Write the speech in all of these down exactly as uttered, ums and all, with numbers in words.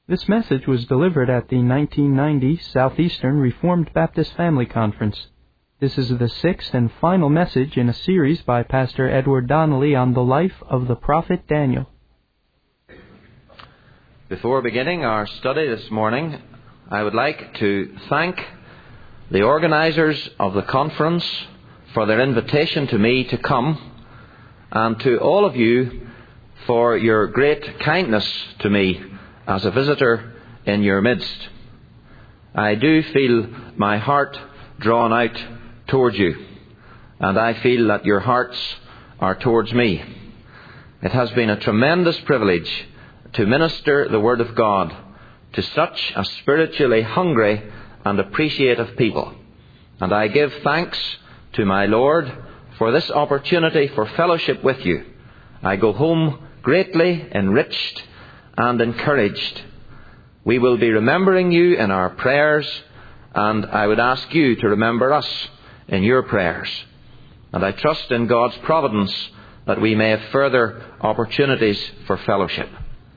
This message was delivered at the nineteen ninety Southeastern Reformed Baptist Family Conference. This is the sixth and final message in a series by Pastor Edward Donnelly on the life of the prophet Daniel. Before beginning our study this morning, I would like to thank the organizers of the conference for their invitation to me to come, and to all of you for your great kindness to me as a visitor in your midst. I do feel my heart drawn out towards you, and I feel that your hearts are towards me. It has been a tremendous privilege to minister the Word of God to such a spiritually hungry and appreciative people. And I give thanks to my Lord for this opportunity for fellowship with you. I go home greatly enriched and encouraged. We will be remembering you in our prayers, and I would ask you to remember us in your prayers. And I trust in God's providence that we may have further opportunities for fellowship.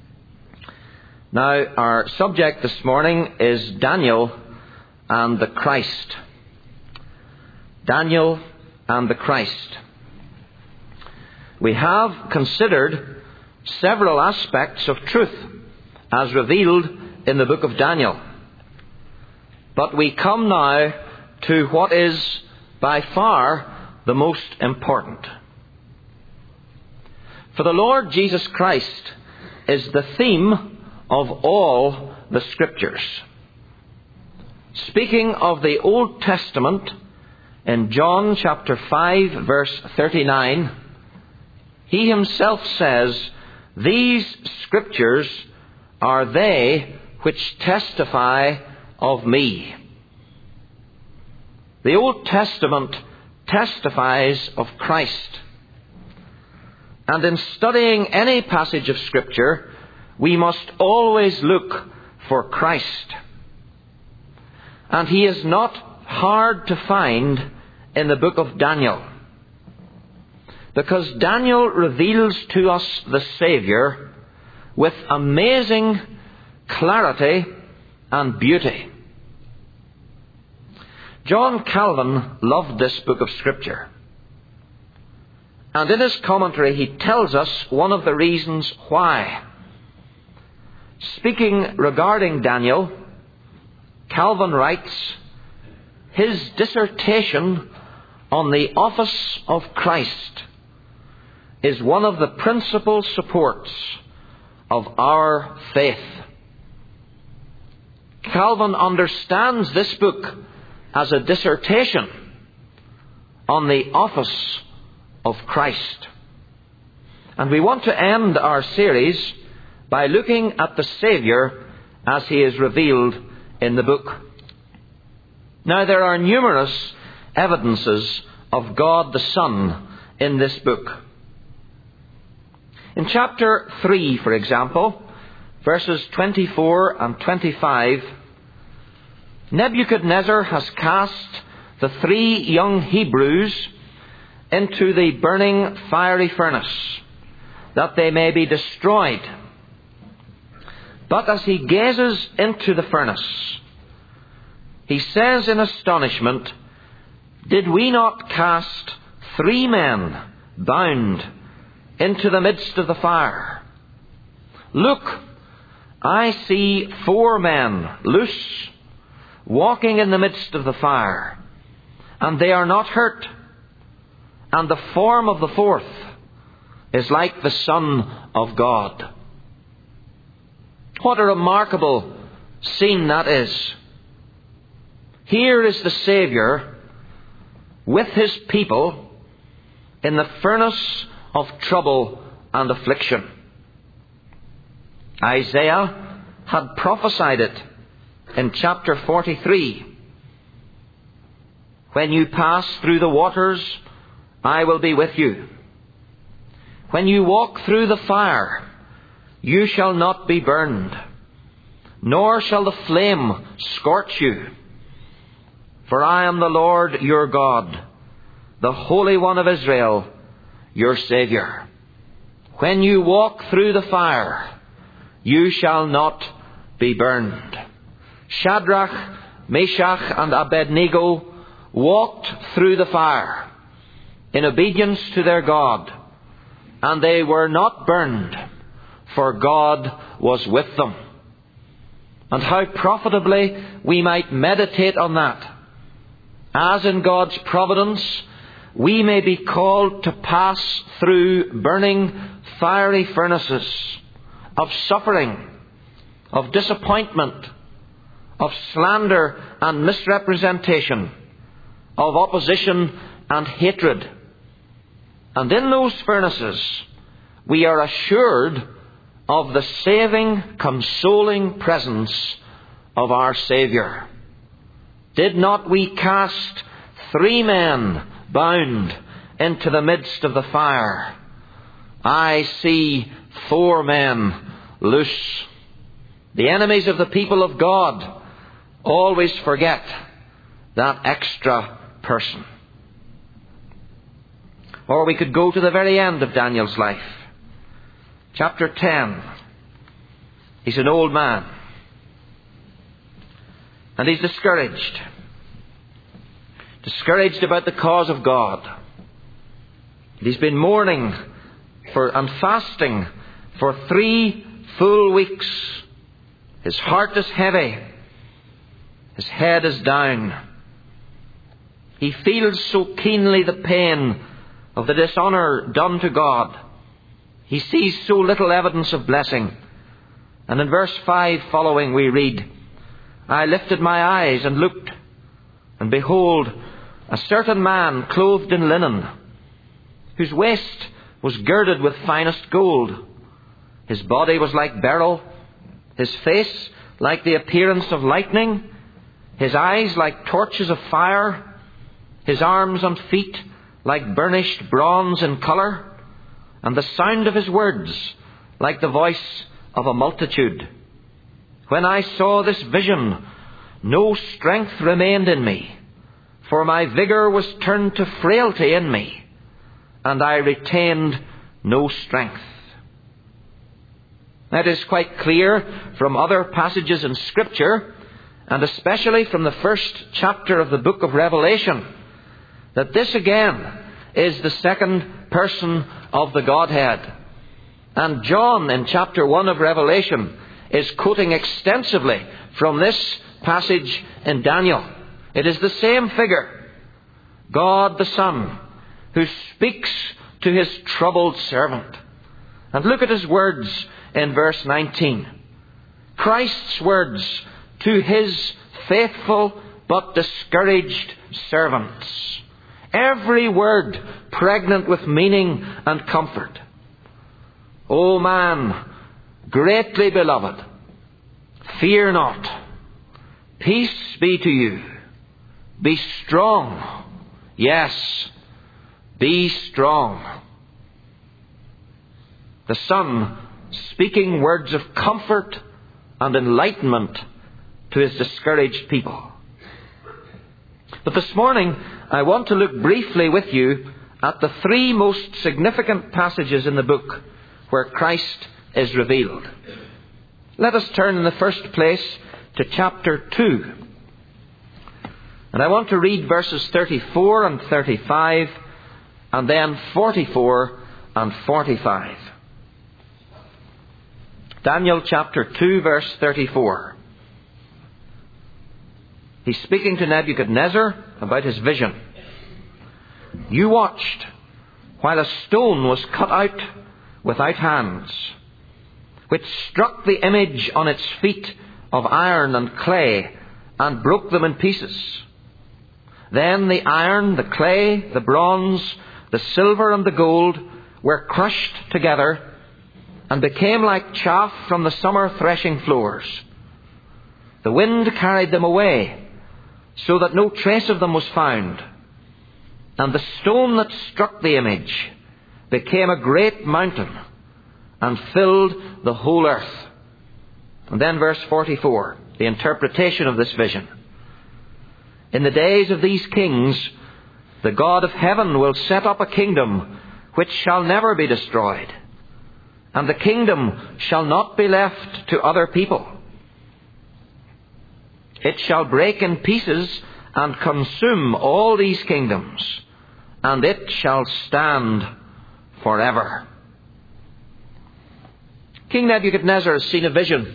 Now, our subject this morning is Daniel and the Christ. Daniel and the Christ. We have considered several aspects of truth as revealed in the book of Daniel. But we come now to what is by far the most important. For the Lord Jesus Christ is the theme of all the Scriptures. Speaking of the Old Testament, in John chapter five, verse thirty-nine, he himself says, "These Scriptures are they which testify of me." The Old Testament testifies of Christ. And in studying any passage of Scripture, we must always look for Christ. And he is not hard to find in the book of Daniel, because Daniel reveals to us the Saviour with amazing clarity and beauty. John Calvin loved this book of Scripture. And in his commentary he tells us one of the reasons why. Speaking regarding Daniel, Calvin writes, "His dissertation on the office of Christ is one of the principal supports of our faith." Calvin understands this book as a dissertation on the office of Christ. And we want to end our series by looking at the Saviour as he is revealed in the book. Now, there are numerous evidences of God the Son in this book. In chapter three, for example, verses twenty-four and twenty-five, Nebuchadnezzar has cast the three young Hebrews into the burning fiery furnace, that they may be destroyed. But as he gazes into the furnace, he says in astonishment, "Did we not cast three men bound into the midst of the fire? Look, I see four men loose, walking in the midst of the fire, and they are not hurt. And the form of the fourth is like the Son of God." What a remarkable scene that is. Here is the Saviour with his people in the furnace of trouble and affliction. Isaiah had prophesied it in chapter forty-three. "When you pass through the waters, I will be with you. When you walk through the fire, you shall not be burned, nor shall the flame scorch you. For I am the Lord your God, the Holy One of Israel, your Saviour. When you walk through the fire, you shall not be burned. Shadrach, Meshach, and Abednego walked through the fire in obedience to their God, and they were not burned, for God was with them. And how profitably we might meditate on that, as in God's providence we may be called to pass through burning fiery furnaces of suffering, of disappointment, of slander and misrepresentation, of opposition and hatred. And in those furnaces we are assured of the saving, consoling presence of our Saviour. Did not we cast three men bound into the midst of the fire? I see four men loose. The enemies of the people of God always forget that extra person. Or we could go to the very end of Daniel's life. Chapter ten. He's an old man. And he's discouraged. Discouraged about the cause of God. He's been mourning for and fasting for three full weeks. His heart is heavy. His head is down. He feels so keenly the pain of the dishonour done to God. He sees so little evidence of blessing. And in verse five following we read, I lifted my eyes and looked, and behold, a certain man clothed in linen, whose waist was girded with finest gold. His body was like beryl, his face like the appearance of lightning, his eyes like torches of fire, his arms and feet like burnished bronze in colour, and the sound of his words like the voice of a multitude. When I saw this vision, no strength remained in me, for my vigour was turned to frailty in me, and I retained no strength. It is quite clear from other passages in Scripture, and especially from the first chapter of the book of Revelation, that this again is the second person of the Godhead. And John in chapter one of Revelation is quoting extensively from this passage in Daniel. It is the same figure, God the Son, who speaks to his troubled servant. And look at his words in verse nineteen. Christ's words to his faithful but discouraged servants. Every word pregnant with meaning and comfort. O man, greatly beloved, fear not. Peace be to you. Be strong. Yes, be strong. The Son speaking words of comfort and enlightenment to his discouraged people. But this morning, I want to look briefly with you at the three most significant passages in the book where Christ is revealed. Let us turn in the first place to chapter two. And I want to read verses thirty-four and thirty-five, and then forty-four and forty-five. Daniel chapter two, verse thirty-four. He's speaking to Nebuchadnezzar about his vision. You watched while a stone was cut out without hands, which struck the image on its feet of iron and clay and broke them in pieces. Then the iron, the clay, the bronze, the silver and the gold were crushed together and became like chaff from the summer threshing floors. The wind carried them away, so that no trace of them was found. And the stone that struck the image became a great mountain and filled the whole earth. And then verse forty-four, the interpretation of this vision. In the days of these kings, the God of heaven will set up a kingdom which shall never be destroyed. And the kingdom shall not be left to other people. It shall break in pieces and consume all these kingdoms, and it shall stand forever. King Nebuchadnezzar has seen a vision,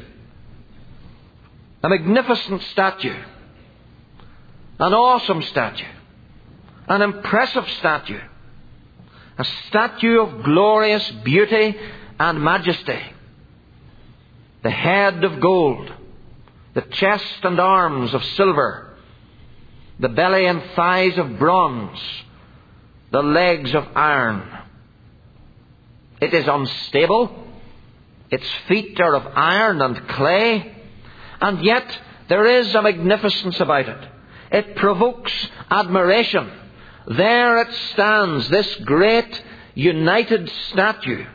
a magnificent statue, an awesome statue, an impressive statue, a statue of glorious beauty and majesty. The head of gold, the chest and arms of silver, the belly and thighs of bronze, the legs of iron. It is unstable. Its feet are of iron and clay, and yet there is a magnificence about it. It provokes admiration. There it stands, this great united statue.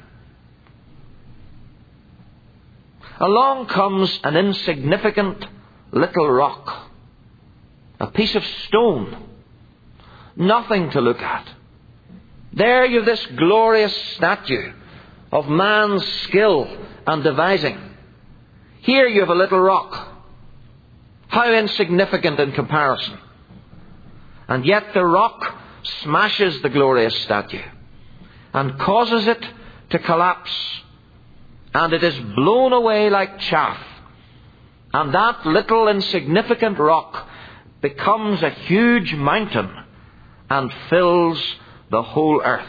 Along comes an insignificant little rock, a piece of stone, nothing to look at. There you have this glorious statue of man's skill and devising. Here you have a little rock. How insignificant in comparison. And yet the rock smashes the glorious statue and causes it to collapse. And it is blown away like chaff. And that little insignificant rock becomes a huge mountain and fills the whole earth.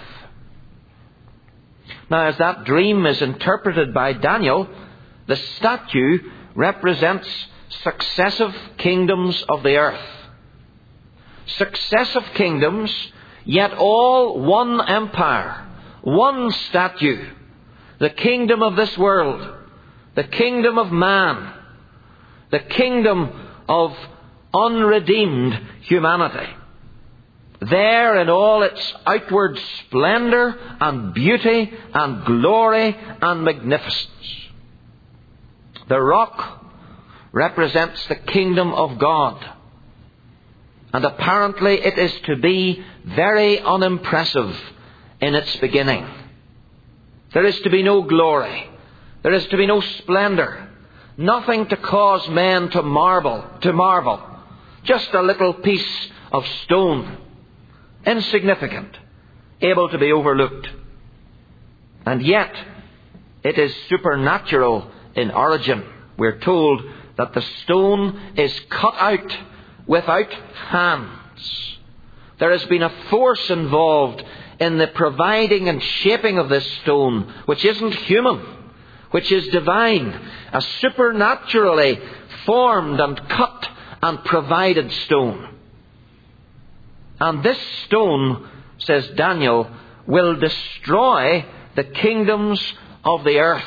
Now, as that dream is interpreted by Daniel, the statue represents successive kingdoms of the earth. Successive kingdoms, yet all one empire, one statue. The kingdom of this world, the kingdom of man, the kingdom of unredeemed humanity. There in all its outward splendor and beauty and glory and magnificence. The rock represents the kingdom of God. And apparently it is to be very unimpressive in its beginning. There is to be no glory. There is to be no splendor. Nothing to cause men to marvel, to marvel. Just a little piece of stone. Insignificant. Able to be overlooked. And yet, it is supernatural in origin. We're told that the stone is cut out without hands. There has been a force involved in the providing and shaping of this stone, which isn't human, which is divine, a supernaturally formed and cut and provided stone. And this stone, says Daniel, will destroy the kingdoms of the earth.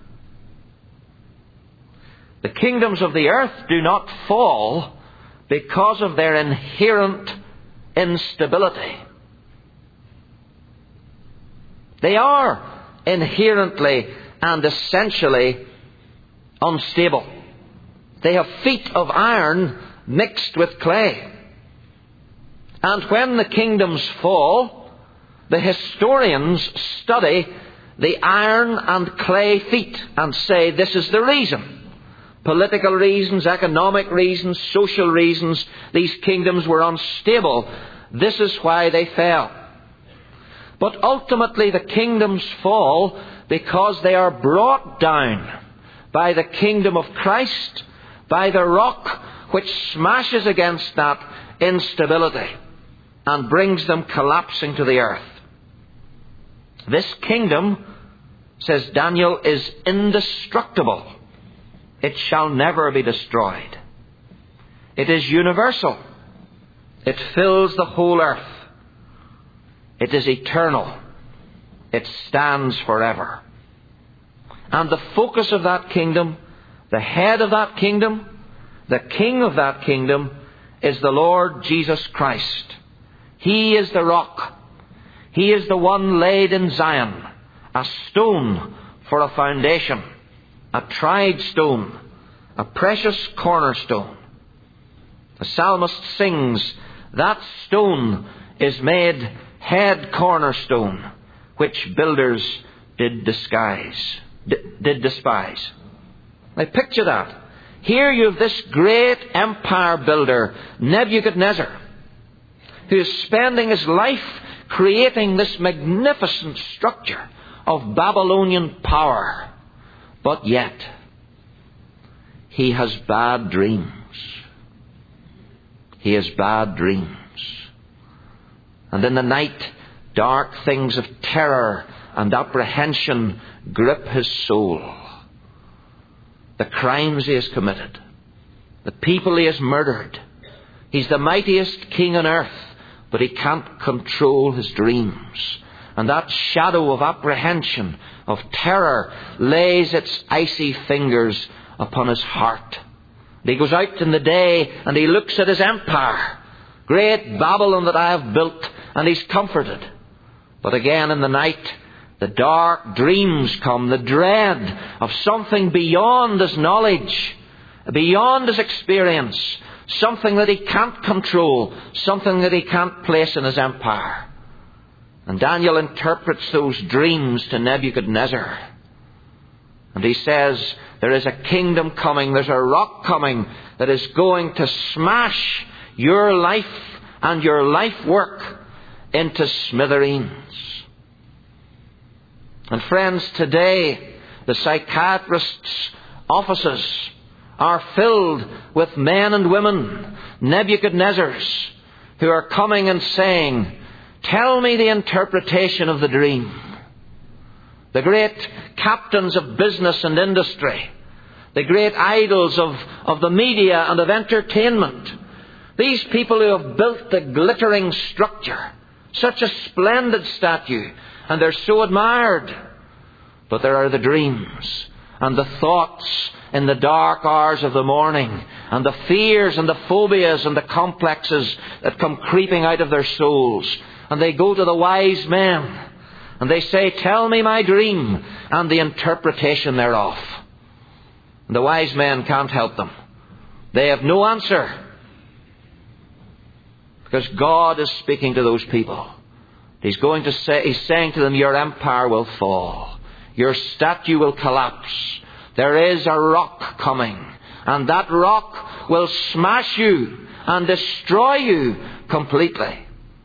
The kingdoms of the earth do not fall because of their inherent instability. They are inherently and essentially unstable. They have feet of iron mixed with clay. And when the kingdoms fall, the historians study the iron and clay feet and say this is the reason. Political reasons, economic reasons, social reasons, these kingdoms were unstable. This is why they fell. But ultimately the kingdoms fall because they are brought down by the kingdom of Christ, by the rock which smashes against that instability and brings them collapsing to the earth. This kingdom, says Daniel, is indestructible. It shall never be destroyed. It is universal. It fills the whole earth. It is eternal. It stands forever. And the focus of that kingdom, the head of that kingdom, the king of that kingdom, is the Lord Jesus Christ. He is the rock. He is the one laid in Zion, a stone for a foundation, a tried stone, a precious cornerstone. The psalmist sings, that stone is made head cornerstone, which builders did disguise, did despise. Now picture that. Here you have this great empire builder, Nebuchadnezzar, who is spending his life creating this magnificent structure of Babylonian power. But yet, he has bad dreams. He has bad dreams. And in the night, dark things of terror and apprehension grip his soul. The crimes he has committed, the people he has murdered. He's the mightiest king on earth, but he can't control his dreams. And that shadow of apprehension, of terror, lays its icy fingers upon his heart. And he goes out in the day and he looks at his empire, great Babylon that I have built, and he's comforted. But again in the night, the dark dreams come, the dread of something beyond his knowledge, beyond his experience, something that he can't control, something that he can't place in his empire. And Daniel interprets those dreams to Nebuchadnezzar. And he says, there is a kingdom coming, there's a rock coming that is going to smash your life and your life work into smithereens. And friends, today the psychiatrists' offices are filled with men and women, Nebuchadnezzars, who are coming and saying, tell me the interpretation of the dream. The great captains of business and industry, the great idols of, of the media and of entertainment, these people who have built the glittering structure, such a splendid statue, and they're so admired. But there are the dreams and the thoughts in the dark hours of the morning, and the fears and the phobias and the complexes that come creeping out of their souls. And they go to the wise men and they say, tell me my dream and the interpretation thereof. And the wise men can't help them. They have no answer. Because God is speaking to those people. He's going to say, He's saying to them, your empire will fall. Your statue will collapse. There is a rock coming. And that rock will smash you and destroy you completely.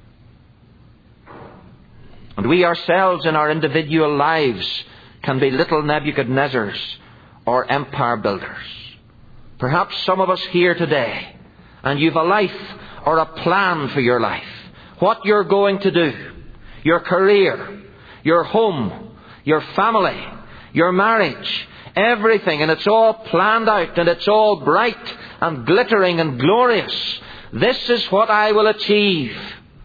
And we ourselves in our individual lives can be little Nebuchadnezzars or empire builders. Perhaps some of us here today, and you've a life or a plan for your life. What you're going to do, your career, your home, your family, your marriage, everything, and it's all planned out and it's all bright and glittering and glorious. This is what I will achieve.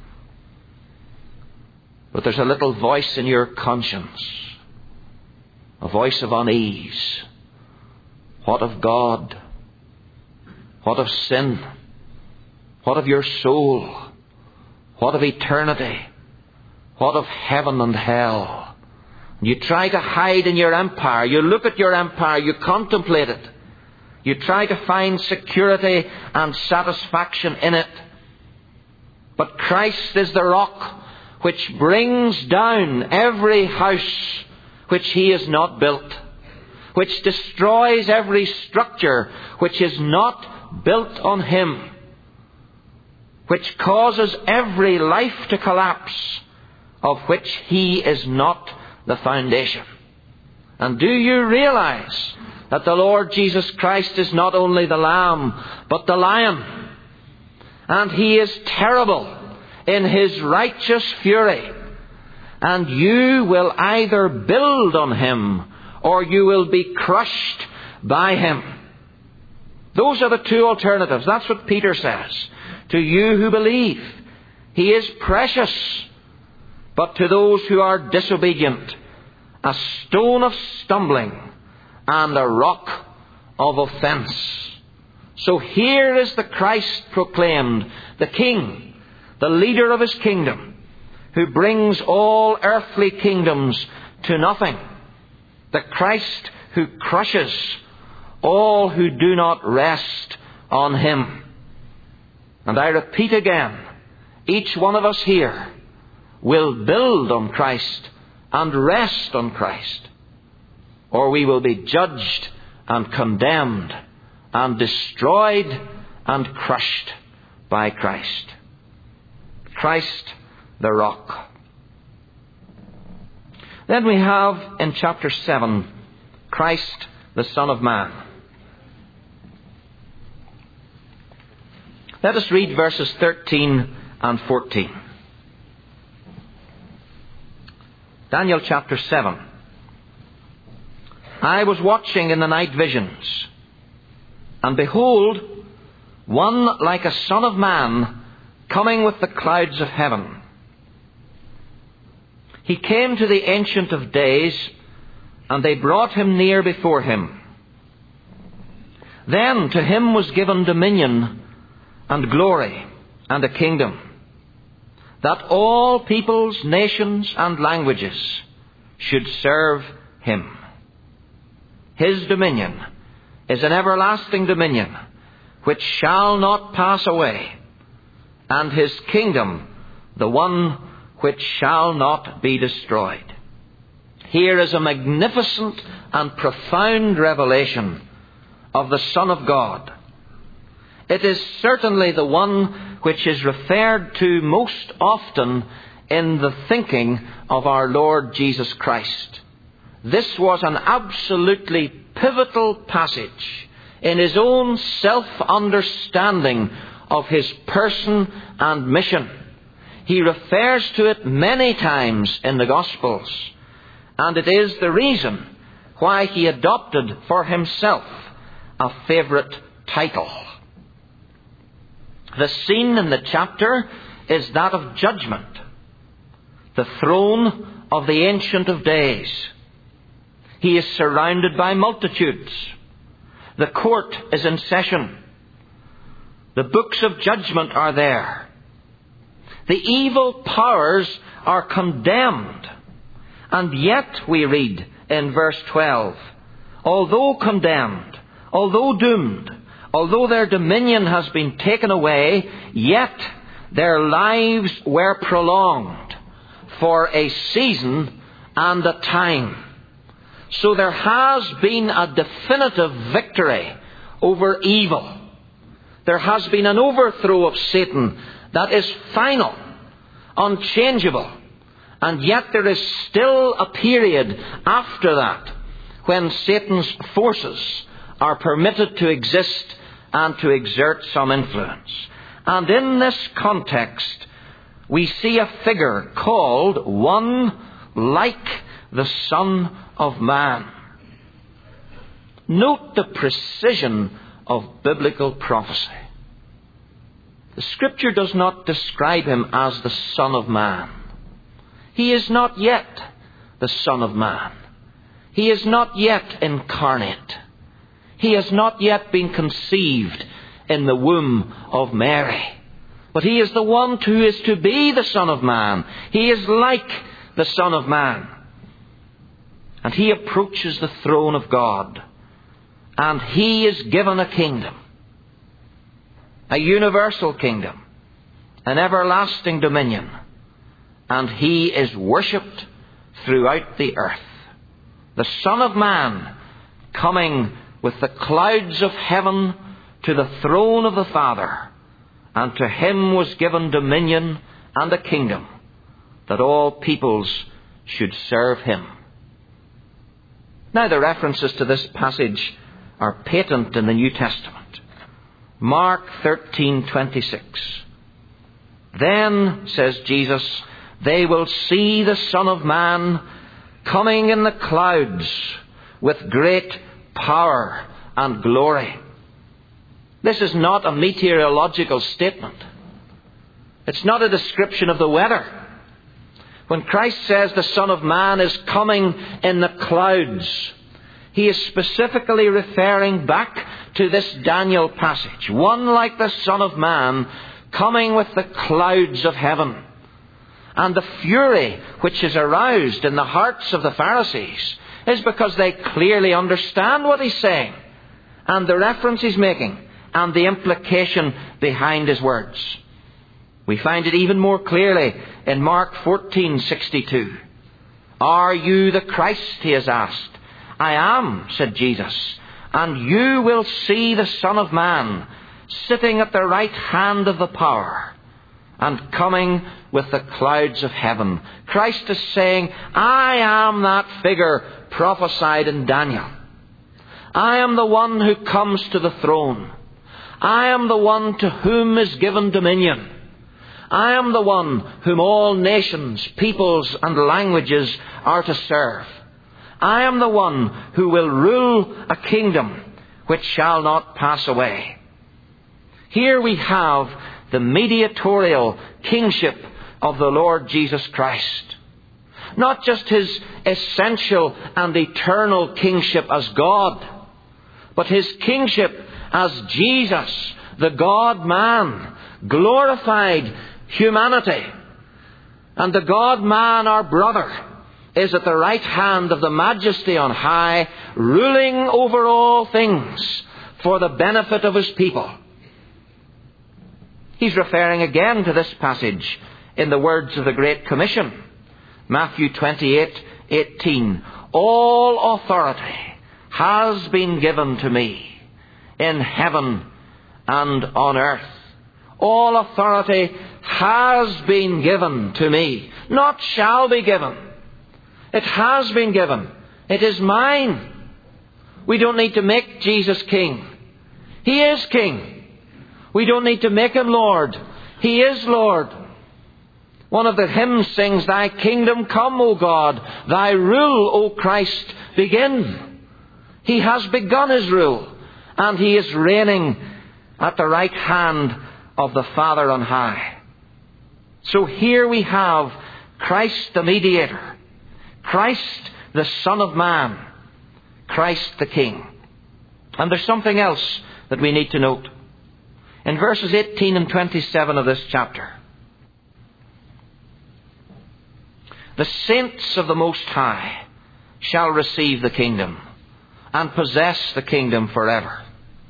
But there's a little voice in your conscience, a voice of unease. What of God? What of sin? What of your soul? What of eternity? What of heaven and hell? You try to hide in your empire. You look at your empire. You contemplate it. You try to find security and satisfaction in it. But Christ is the rock which brings down every house which He has not built, which destroys every structure which is not built on Him, which causes every life to collapse of which He is not the foundation. And do you realize that the Lord Jesus Christ is not only the Lamb, but the Lion? And He is terrible in His righteous fury. And you will either build on Him or you will be crushed by Him. Those are the two alternatives. That's what Peter says. To you who believe, He is precious. But to those who are disobedient, a stone of stumbling and a rock of offence. So here is the Christ proclaimed, the King, the leader of His kingdom, who brings all earthly kingdoms to nothing. The Christ who crushes all who do not rest on Him. And I repeat again, each one of us here will build on Christ and rest on Christ, or we will be judged and condemned and destroyed and crushed by Christ. Christ the rock. Then we have in chapter seven, Christ the Son of Man. Let us read verses thirteen and fourteen. Daniel chapter seven. I was watching in the night visions, and behold, one like a son of man coming with the clouds of heaven. He came to the Ancient of Days, and they brought him near before him. Then to him was given dominion and glory and a kingdom, that all peoples, nations, and languages should serve him. His dominion is an everlasting dominion which shall not pass away, and his kingdom the one which shall not be destroyed. Here is a magnificent and profound revelation of the Son of God. It is certainly the one which is referred to most often in the thinking of our Lord Jesus Christ. This was an absolutely pivotal passage in his own self-understanding of his person and mission. He refers to it many times in the Gospels, and it is the reason why he adopted for himself a favourite title. The scene in the chapter is that of judgment, the throne of the Ancient of Days. He is surrounded by multitudes. The court is in session. The books of judgment are there. The evil powers are condemned. And yet, we read in verse twelve, although condemned, although doomed, although their dominion has been taken away, yet their lives were prolonged for a season and a time. So there has been a definitive victory over evil. There has been an overthrow of Satan that is final, unchangeable. And yet there is still a period after that when Satan's forces are permitted to exist and to exert some influence. And in this context, we see a figure called one like the Son of Man. Note the precision of biblical prophecy. The Scripture does not describe him as the Son of Man. He is not yet the Son of Man. He is not yet incarnate. He has not yet been conceived in the womb of Mary. But he is the one who is to be the Son of Man. He is like the Son of Man. And he approaches the throne of God. And he is given a kingdom. A universal kingdom. An everlasting dominion. And he is worshipped throughout the earth. The Son of Man coming with the clouds of heaven to the throne of the Father. And to him was given dominion and a kingdom, that all peoples should serve him. Now the references to this passage are patent in the New Testament. Mark thirteen twenty-six. Then, says Jesus, they will see the Son of Man coming in the clouds with great power and glory. This is not a meteorological statement. It's not a description of the weather. When Christ says the Son of Man is coming in the clouds, he is specifically referring back to this Daniel passage. One like the Son of Man coming with the clouds of heaven. And the fury which is aroused in the hearts of the Pharisees is because they clearly understand what he's saying and the reference he's making and the implication behind his words. We find it even more clearly in Mark fourteen sixty-two. Are you the Christ, he has asked. I am, said Jesus. and you will see the Son of Man sitting at the right hand of the power and coming with the clouds of heaven. Christ is saying, I am that figure prophesied in Daniel. I am the one who comes to the throne. I am the one to whom is given dominion. I am the one whom all nations, peoples and languages are to serve. I am the one who will rule a kingdom which shall not pass away. Here we have the mediatorial kingship of the Lord Jesus Christ. Not just his essential and eternal kingship as God, but his kingship as Jesus, the God-man, glorified humanity. And the God-man, our brother, is at the right hand of the Majesty on high, ruling over all things for the benefit of his people. He's referring again to this passage in the words of the Great Commission. Matthew twenty-eight eighteen. All authority has been given to me in heaven and on earth. All authority has been given to me, not shall be given. It has been given. It is mine. We don't need to make Jesus king. He is king. We don't need to make him Lord. He is Lord. One of the hymns sings, Thy kingdom come, O God. Thy rule, O Christ, begin. He has begun his rule, and he is reigning at the right hand of the Father on high. So here we have Christ the mediator, Christ the Son of Man, Christ the King. And there's something else that we need to note. In verses eighteen and twenty-seven of this chapter, the saints of the Most High shall receive the kingdom and possess the kingdom forever.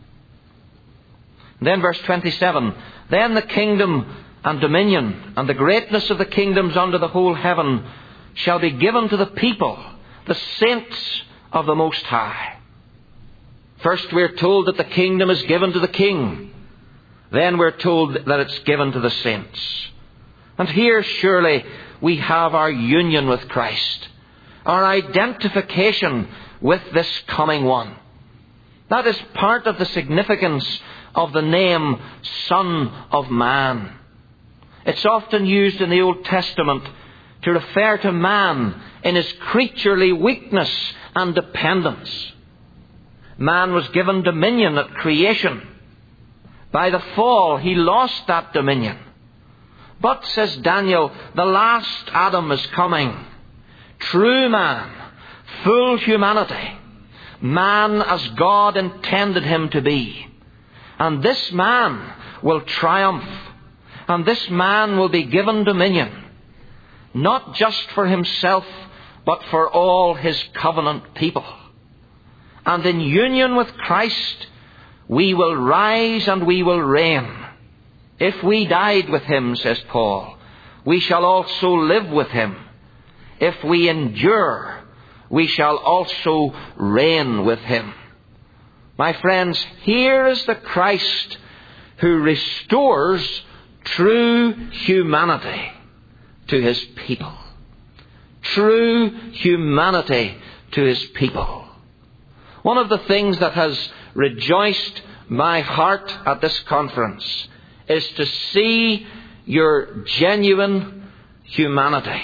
Then verse twenty-seven, then the kingdom and dominion and the greatness of the kingdoms under the whole heaven shall be given to the people, the saints of the Most High. First we're told that the kingdom is given to the king. Then we're told that it's given to the saints. And here surely we have our union with Christ, our identification with this coming one. That is part of the significance of the name Son of Man. It's often used in the Old Testament to refer to man in his creaturely weakness and dependence. Man was given dominion at creation. By the fall, he lost that dominion. But, says Daniel, the last Adam is coming. True man, full humanity, man as God intended him to be. And this man will triumph, and this man will be given dominion, not just for himself, but for all his covenant people. And in union with Christ, we will rise and we will reign. If we died with him, says Paul, we shall also live with him. If we endure, we shall also reign with him. My friends, here is the Christ who restores true humanity to his people. True humanity to his people. One of the things that has rejoiced my heart at this conference is to see your genuine humanity.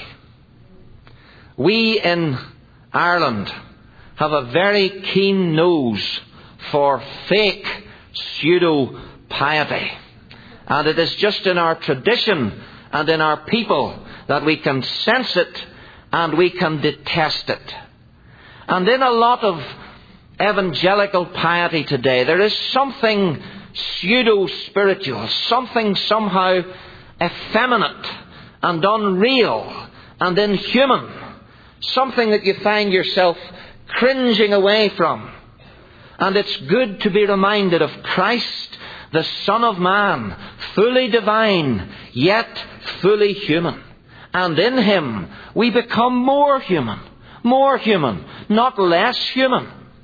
We in Ireland have a very keen nose for fake pseudo-piety. And it is just in our tradition and in our people that we can sense it and we can detest it. And in a lot of evangelical piety today, there is something pseudo-spiritual, something somehow effeminate and unreal and inhuman, something that you find yourself cringing away from. And it's good to be reminded of Christ, the Son of Man, fully divine, yet fully human. And in him we become more human, more human, not less human.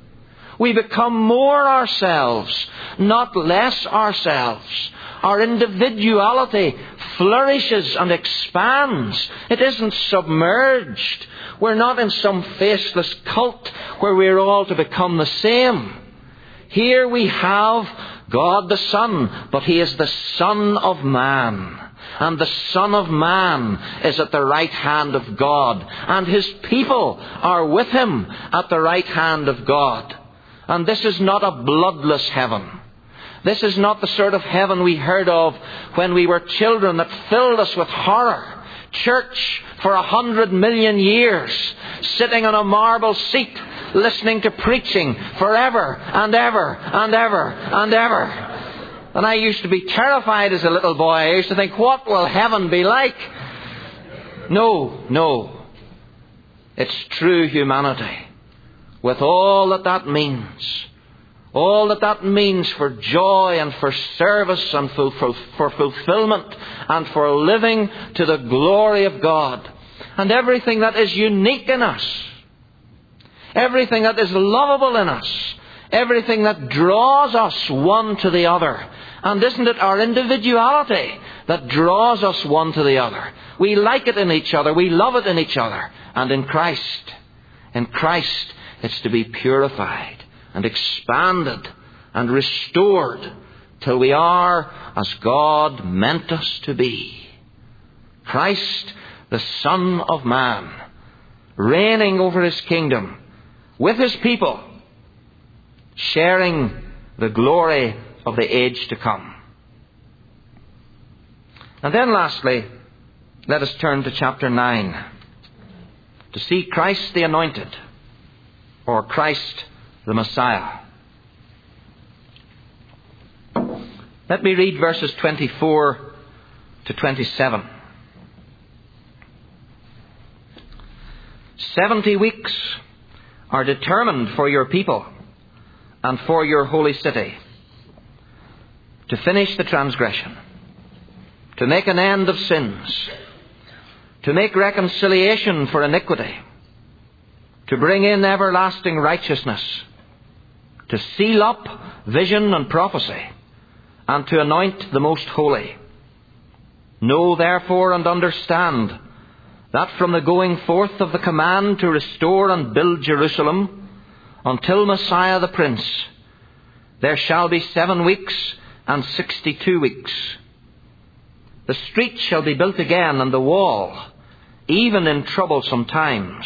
We become more ourselves, not less ourselves. Our individuality flourishes and expands. It isn't submerged. We're not in some faceless cult where we're all to become the same. Here we have God the Son, but He is the Son of Man. And the Son of Man is at the right hand of God. And His people are with Him at the right hand of God. And this is not a bloodless heaven. This is not the sort of heaven we heard of when we were children that filled us with horror. Church for a hundred million years, sitting on a marble seat, listening to preaching forever and ever and ever and ever. And I used to be terrified as a little boy. I used to think, what will heaven be like? No, no. It's true humanity, with all that that means. All that that means for joy and for service and for, for, for fulfillment and for living to the glory of God. And everything that is unique in us. Everything that is lovable in us. Everything that draws us one to the other. And isn't it our individuality that draws us one to the other? We like it in each other. We love it in each other. And in Christ, in Christ, it's to be purified and expanded and restored till we are as God meant us to be. Christ, the Son of Man, reigning over His kingdom with His people, sharing the glory of the age to come. And then lastly, let us turn to chapter nine to see Christ the Anointed, or Christ the Messiah. Let me read verses twenty-four to twenty-seven. Seventy weeks are determined for your people and for your holy city, to finish the transgression, to make an end of sins, to make reconciliation for iniquity, to bring in everlasting righteousness, to seal up vision and prophecy, and to anoint the most holy. Know therefore and understand that from the going forth of the command to restore and build Jerusalem until Messiah the Prince, there shall be seven weeks and sixty-two weeks. The street shall be built again, and the wall, even in troublesome times.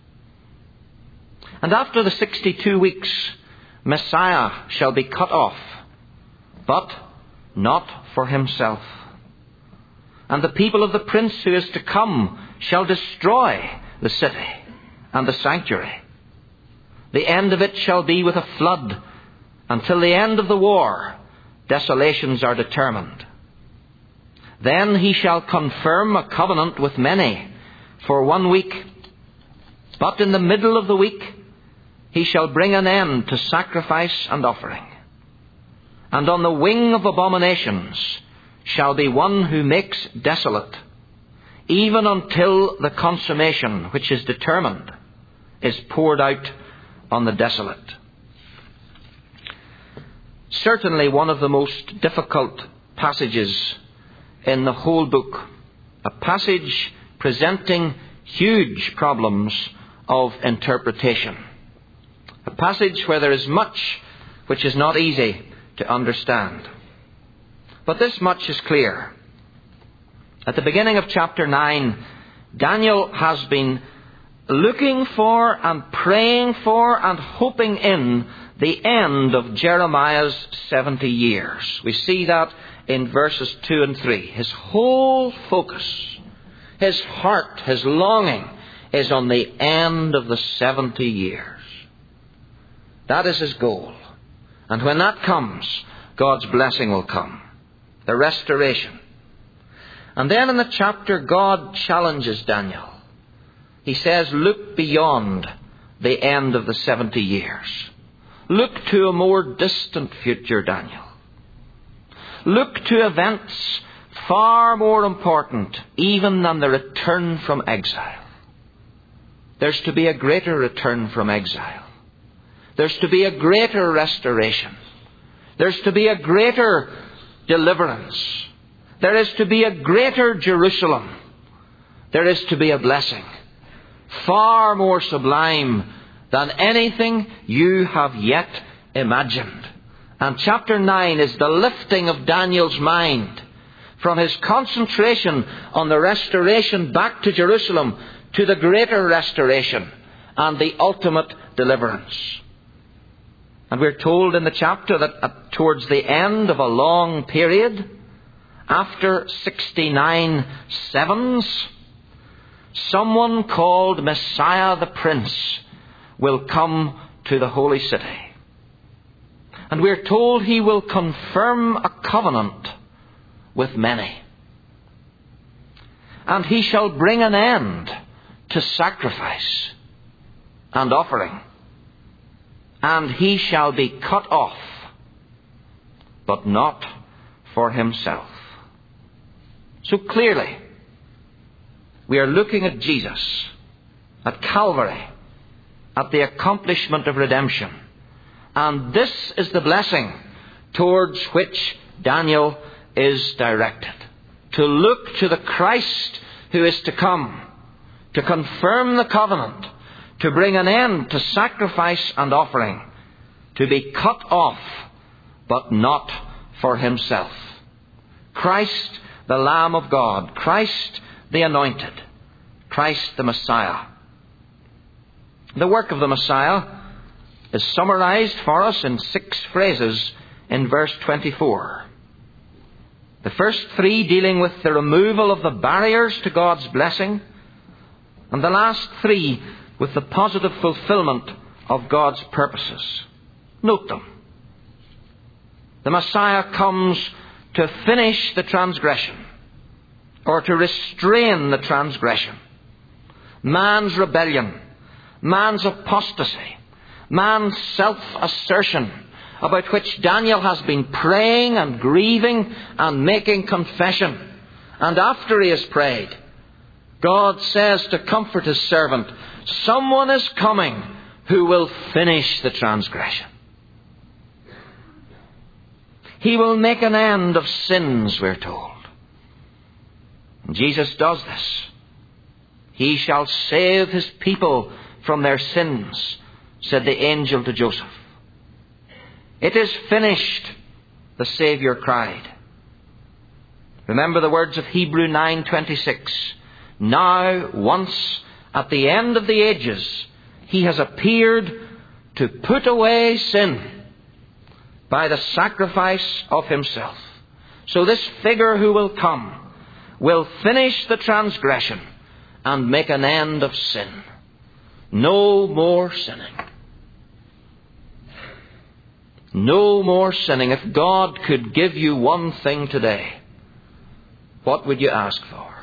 And after the sixty-two weeks, Messiah shall be cut off, but not for himself. And the people of the Prince who is to come shall destroy the city and the sanctuary. The end of it shall be with a flood. Until the end of the war, desolations are determined. Then he shall confirm a covenant with many for one week. But in the middle of the week, he shall bring an end to sacrifice and offering. And on the wing of abominations shall be one who makes desolate, even until the consummation which is determined is poured out on the desolate. Certainly one of the most difficult passages in the whole book. A passage presenting huge problems of interpretation. A passage where there is much which is not easy to understand. But this much is clear. At the beginning of chapter nine, Daniel has been looking for and praying for and hoping in the end of Jeremiah's seventy years. We see that in verses two and three. His whole focus, his heart, his longing is on the end of the seventy years. That is his goal. And when that comes, God's blessing will come. The restoration. And then in the chapter, God challenges Daniel. He says, look beyond the end of the seventy years. Look to a more distant future, Daniel. Look to events far more important even than the return from exile. There's to be a greater return from exile. There's to be a greater restoration. There's to be a greater deliverance. There is to be a greater Jerusalem. There is to be a blessing far more sublime than anything you have yet imagined. And chapter nine is the lifting of Daniel's mind from his concentration on the restoration back to Jerusalem to the greater restoration and the ultimate deliverance. And we're told in the chapter that at, towards the end of a long period, after sixty-nine sevens, someone called Messiah the Prince will come to the holy city. And we're told he will confirm a covenant with many. And he shall bring an end to sacrifice and offering. And he shall be cut off, but not for himself. So clearly, we are looking at Jesus, at Calvary, at the accomplishment of redemption. And this is the blessing towards which Daniel is directed. To look to the Christ who is to come, to confirm the covenant, to bring an end to sacrifice and offering, to be cut off, but not for himself. Christ, the Lamb of God, Christ the Anointed, Christ the Messiah. The work of the Messiah is summarized for us in six phrases in verse twenty-four. The first three dealing with the removal of the barriers to God's blessing, and the last three with the positive fulfillment of God's purposes. Note them. The Messiah comes to finish the transgression, or to restrain the transgression. Man's rebellion, man's apostasy, man's self-assertion, about which Daniel has been praying and grieving and making confession. And after he has prayed, God says to comfort his servant, someone is coming who will finish the transgression. He will make an end of sins, we're told. And Jesus does this. He shall save his people from their sins, said the angel to Joseph. It is finished, the Saviour cried. Remember the words of Hebrew nine twenty-six. Now, once at the end of the ages, he has appeared to put away sin by the sacrifice of himself. So this figure who will come will finish the transgression and make an end of sin. No more sinning. No more sinning. If God could give you one thing today, what would you ask for?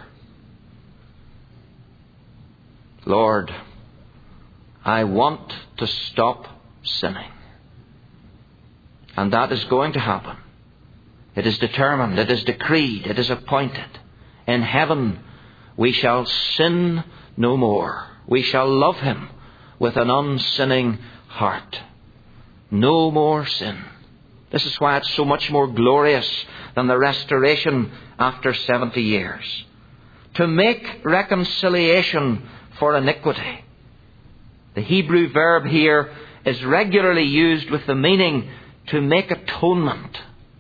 Lord, I want to stop sinning. And that is going to happen. It is determined, it is decreed, it is appointed. In heaven we shall sin no more. We shall love him with an unsinning heart. No more sin. This is why it's so much more glorious than the restoration after seventy years. To make reconciliation for iniquity. The Hebrew verb here is regularly used with the meaning to make atonement.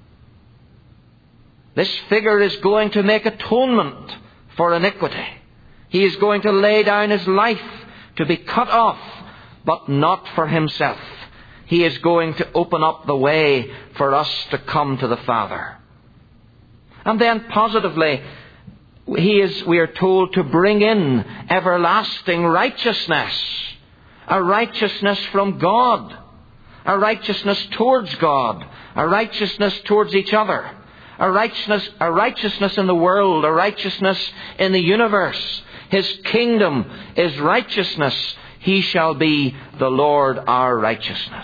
This figure is going to make atonement for iniquity. He is going to lay down his life to be cut off, but not for himself. He is going to open up the way for us to come to the Father. And then positively, he is, we are told, to bring in everlasting righteousness. A righteousness from God. A righteousness towards God. A righteousness towards each other. A righteousness, a righteousness in the world. A righteousness in the universe. His kingdom is righteousness. He shall be the Lord our righteousness.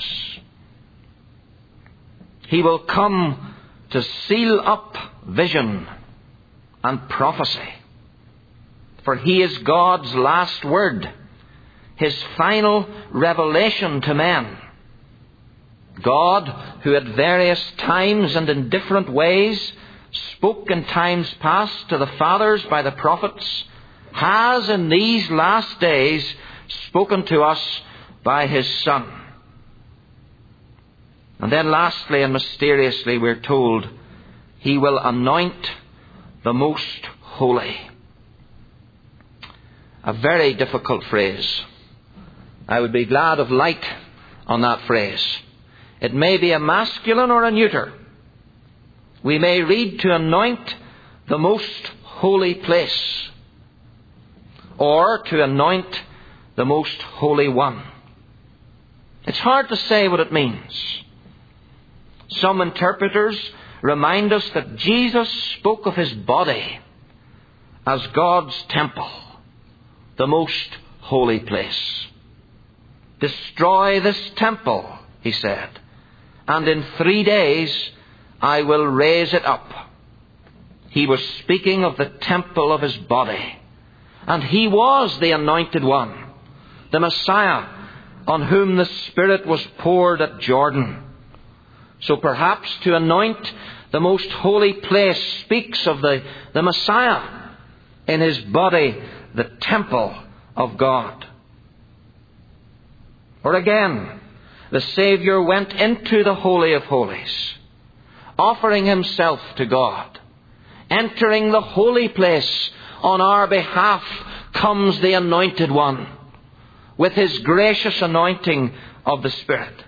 He will come to seal up vision and prophecy. For he is God's last word, his final revelation to men. God, who at various times and in different ways spoke in times past to the fathers by the prophets, has in these last days spoken to us by His Son. And then lastly and mysteriously we're told, He will anoint the most holy. A very difficult phrase. I would be glad of light on that phrase. It may be a masculine or a neuter. We may read to anoint the most holy place, or to anoint the most holy one. It's hard to say what it means. Some interpreters remind us that Jesus spoke of His body as God's temple, the most holy place. Destroy this temple, He said, and in three days I will raise it up. He was speaking of the temple of His body. And He was the anointed one, the Messiah, on whom the Spirit was poured at Jordan. So perhaps to anoint the most holy place speaks of the, the Messiah in His body, the temple of God. Or again, the Saviour went into the Holy of Holies, offering Himself to God. Entering the holy place on our behalf comes the Anointed One, with His gracious anointing of the Spirit.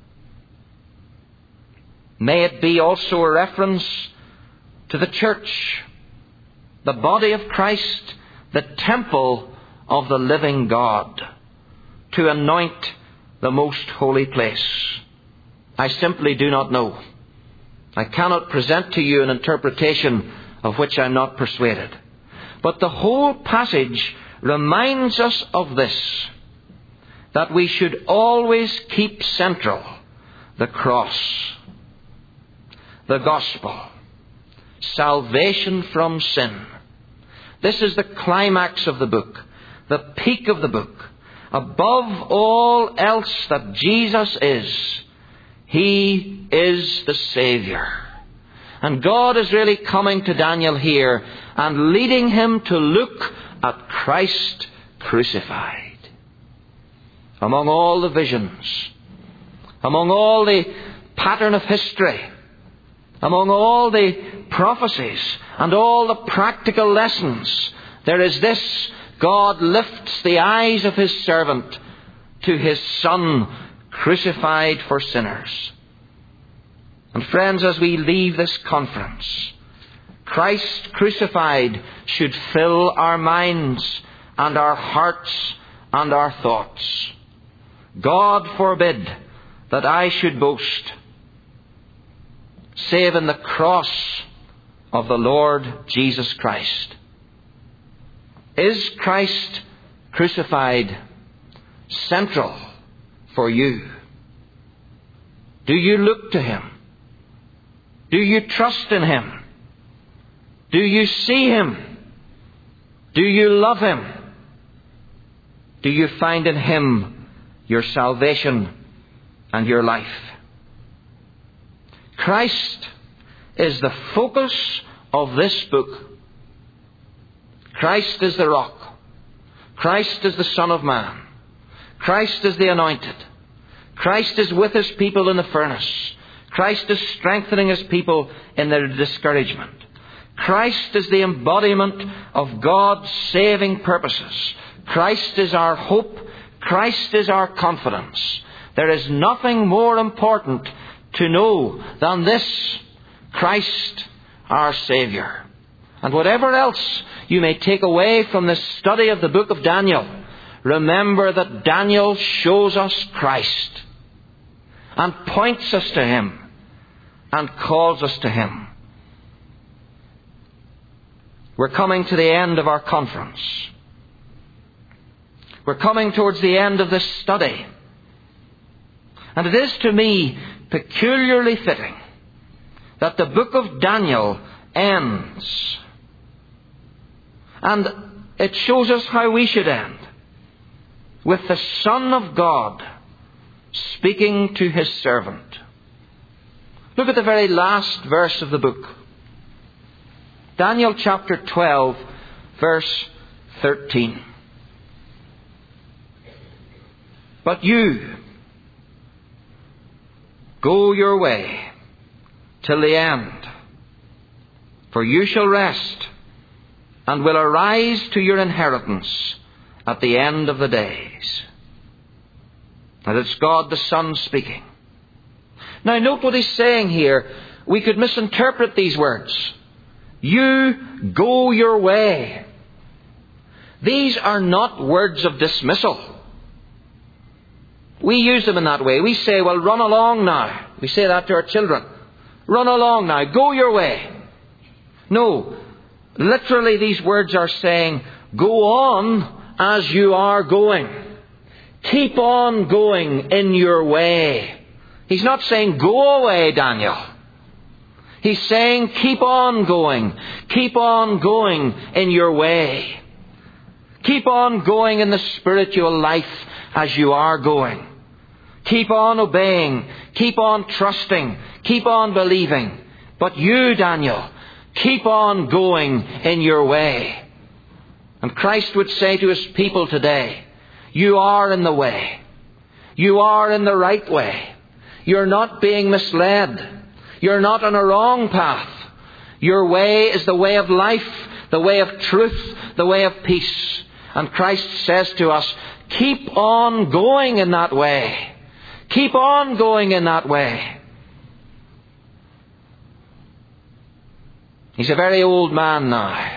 May it be also a reference to the church, the body of Christ, the temple of the living God, to anoint the most holy place. I simply do not know. I cannot present to you an interpretation of which I am not persuaded. But the whole passage reminds us of this, that we should always keep central the cross, the gospel, salvation from sin. This is the climax of the book, the peak of the book. Above all else that Jesus is, He is the Saviour. And God is really coming to Daniel here and leading him to look at Christ crucified. Among all the visions, among all the pattern of history, among all the prophecies and all the practical lessons, there is this: God lifts the eyes of His servant to His Son crucified for sinners. And friends, as we leave this conference, Christ crucified should fill our minds and our hearts and our thoughts. God forbid that I should boast, save in the cross of the Lord Jesus Christ. Is Christ crucified central for you? Do you look to Him? Do you trust in Him? Do you see Him? Do you love Him? Do you find in Him your salvation and your life? Christ is the focus of this book. Christ is the rock. Christ is the Son of Man. Christ is the anointed. Christ is with His people in the furnace. Christ is strengthening His people in their discouragement. Christ is the embodiment of God's saving purposes. Christ is our hope. Christ is our confidence. There is nothing more important to know than this: Christ, our Saviour. And whatever else you may take away from this study of the book of Daniel, remember that Daniel shows us Christ and points us to Him and calls us to Him. We're coming to the end of our conference. We're coming towards the end of this study. And it is to me peculiarly fitting that the book of Daniel ends. And it shows us how we should end, with the Son of God speaking to His servant. Look at the very last verse of the book. Daniel chapter twelve, verse thirteen. But you, go your way till the end, for you shall rest, and will arise to your inheritance at the end of the days. And it's God the Son speaking. Now note what he's saying here. We could misinterpret these words. You go your way. These are not words of dismissal. We use them in that way. We say, well, run along now. We say that to our children. Run along now. Go your way. No. Literally, these words are saying, go on as you are going. Keep on going in your way. He's not saying, go away, Daniel. He's saying, keep on going. Keep on going in your way. Keep on going in the spiritual life as you are going. Keep on obeying. Keep on trusting. Keep on believing. But you, Daniel, keep on going in your way. And Christ would say to his people today, you are in the way. You are in the right way. You're not being misled. You're not on a wrong path. Your way is the way of life, the way of truth, the way of peace. And Christ says to us, keep on going in that way. Keep on going in that way. He's a very old man now.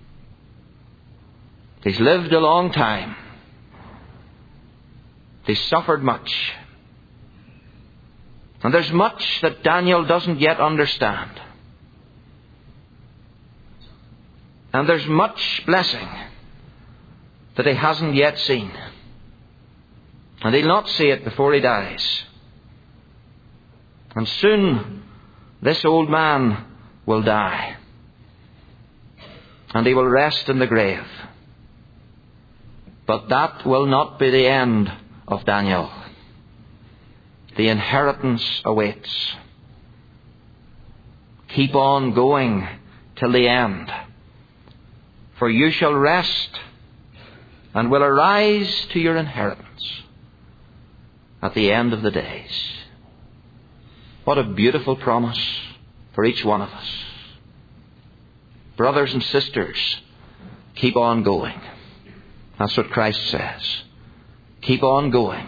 He's lived a long time. He's suffered much. And there's much that Daniel doesn't yet understand. And there's much blessing that he hasn't yet seen. And he'll not see it before he dies. And soon this old man will die. And he will rest in the grave. But that will not be the end of Daniel. The inheritance awaits. Keep on going till the end. For you shall rest and will arise to your inheritance at the end of the days. What a beautiful promise for each one of us. Brothers and sisters, keep on going. That's what Christ says. Keep on going.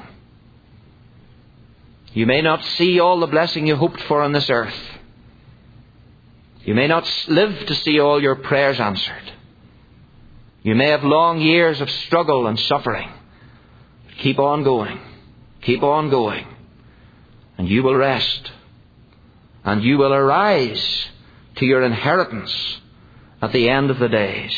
You may not see all the blessing you hoped for on this earth. You may not live to see all your prayers answered. You may have long years of struggle and suffering. But keep on going. Keep on going. And you will rest. And you will arise to your inheritance at the end of the days.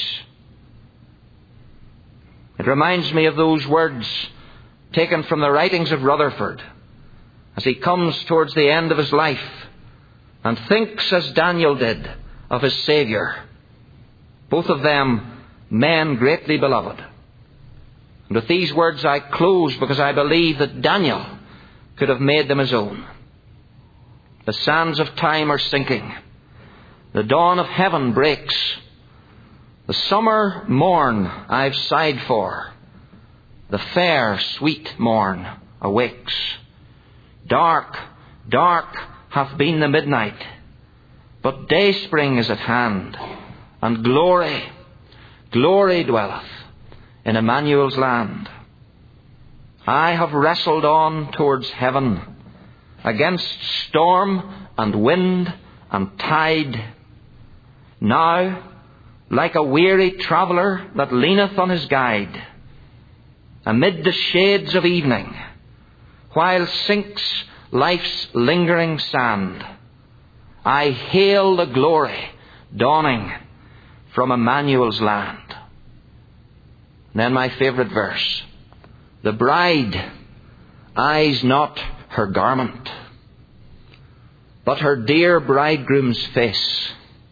It reminds me of those words taken from the writings of Rutherford as he comes towards the end of his life and thinks as Daniel did of his Saviour. Both of them men greatly beloved. And with these words I close because I believe that Daniel could have made them his own. The sands of time are sinking. The dawn of heaven breaks. The summer morn I've sighed for. The fair, sweet morn awakes. Dark, dark hath been the midnight, but dayspring is at hand, and glory, glory dwelleth in Emmanuel's land. I have wrestled on towards heaven, against storm and wind and tide. Now, like a weary traveller that leaneth on his guide, amid the shades of evening, while sinks life's lingering sand, I hail the glory dawning from Emmanuel's land. And then my favourite verse. The bride eyes not her garment, but her dear bridegroom's face.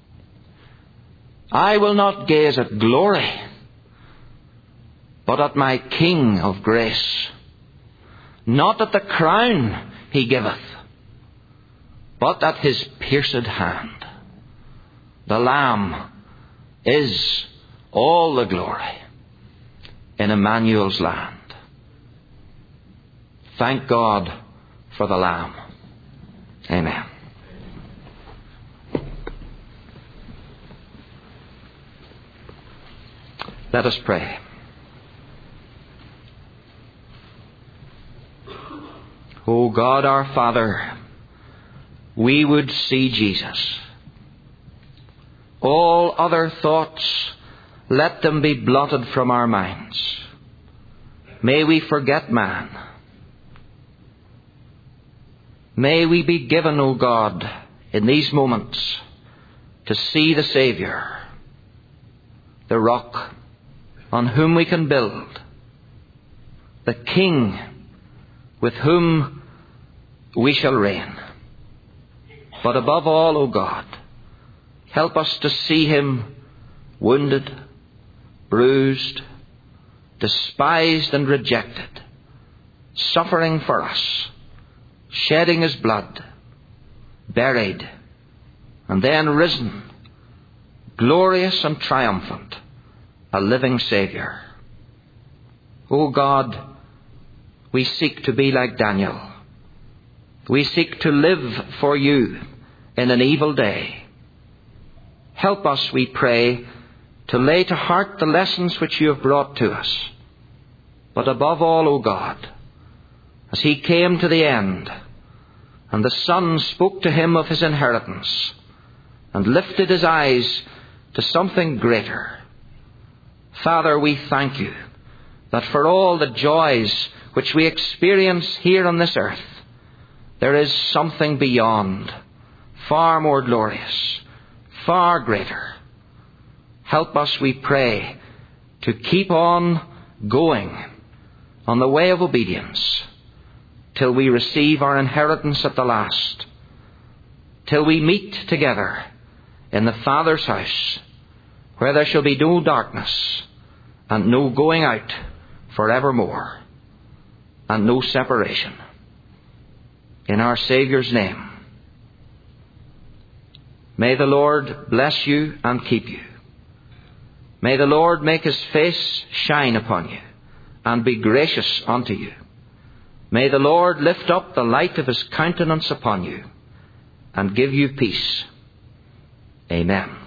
I will not gaze at glory, but at my King of grace. Not at the crown he giveth, but at his pierced hand. The Lamb is all the glory in Emmanuel's land. Thank God for the Lamb. Amen. Let us pray. O God our Father, we would see Jesus. All other thoughts, let them be blotted from our minds. May we forget man. May we be given, O God, in these moments to see the Saviour, the rock on whom we can build, the King with whom we shall reign. But above all, O God, help us to see him wounded, bruised, despised and rejected, suffering for us, shedding his blood, buried, and then risen, glorious and triumphant, a living Saviour. O God, we seek to be like Daniel. We seek to live for you in an evil day. Help us, we pray, to lay to heart the lessons which you have brought to us. But above all, O God, as he came to the end, and the Son spoke to him of his inheritance, and lifted his eyes to something greater, Father, we thank you that for all the joys which we experience here on this earth, there is something beyond, far more glorious, far greater. Help us, we pray, to keep on going on the way of obedience till we receive our inheritance at the last, till we meet together in the Father's house, where there shall be no darkness and no going out forevermore, and no separation. In our Saviour's name. May the Lord bless you and keep you. May the Lord make his face shine upon you and be gracious unto you. May the Lord lift up the light of his countenance upon you and give you peace. Amen.